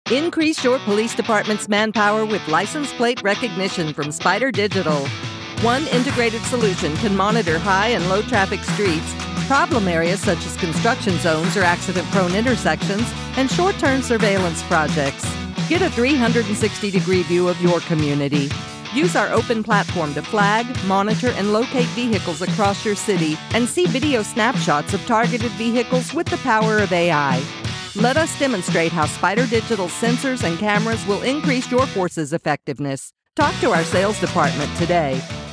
Increase your police department's manpower with license plate recognition from Spider Digital. One integrated solution can monitor high and low traffic streets, problem areas such as construction zones or accident-prone intersections, and short-term surveillance projects. Get a 360-degree view of your community. Use our open platform to flag, monitor, and locate vehicles across your city and see video snapshots of targeted vehicles with the power of AI. Let us demonstrate how Spider Digital's sensors and cameras will increase your force's effectiveness. Talk to our sales department today.